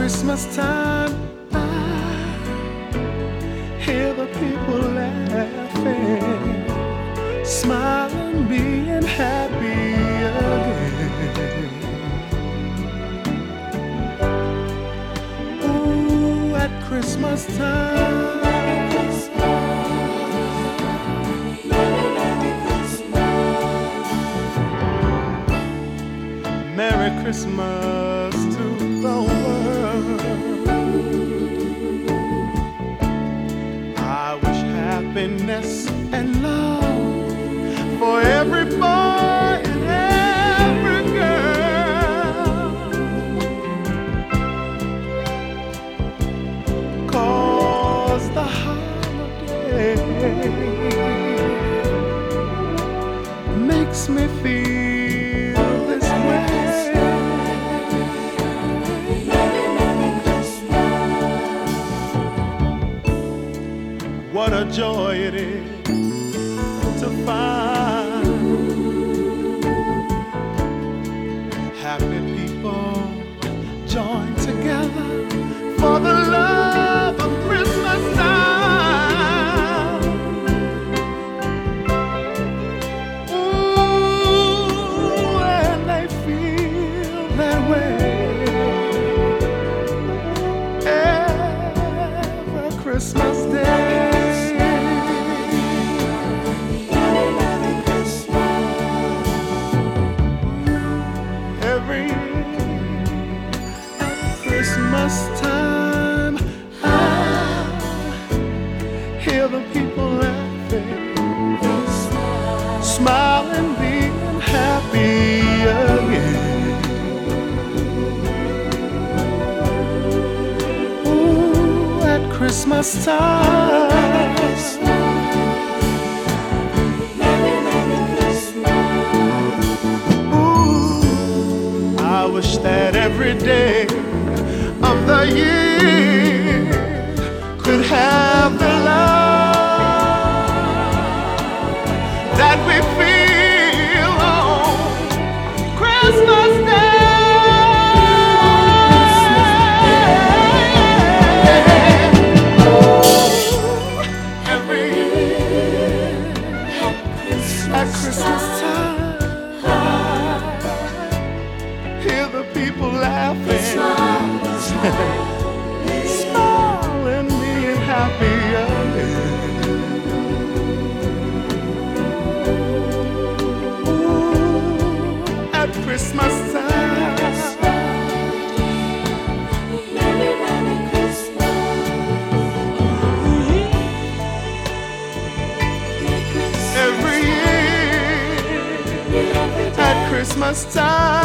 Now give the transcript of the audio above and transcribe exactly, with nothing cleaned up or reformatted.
Christmas time, I hear the people laughing, smiling, being happy again. Ooh, at Christmas time, Merry Christmas to the world. I wish happiness and love for every boy and every girl, 'cause the holiday makes me feel this way. What a joy it is to find happy people join together for the love of Christmas time. Ooh, and they feel that way every Christmas day. Christmas time, I hear the people laughing, smiling, being happy again. Ooh, at Christmas time, ooh, I wish that every day of the year could have the love that we feel on Christmas Day. Oh, every year at Christmas time, hear the people laughing, smiling, being happy again. Ooh, at Christmas time, every year at Christmas time.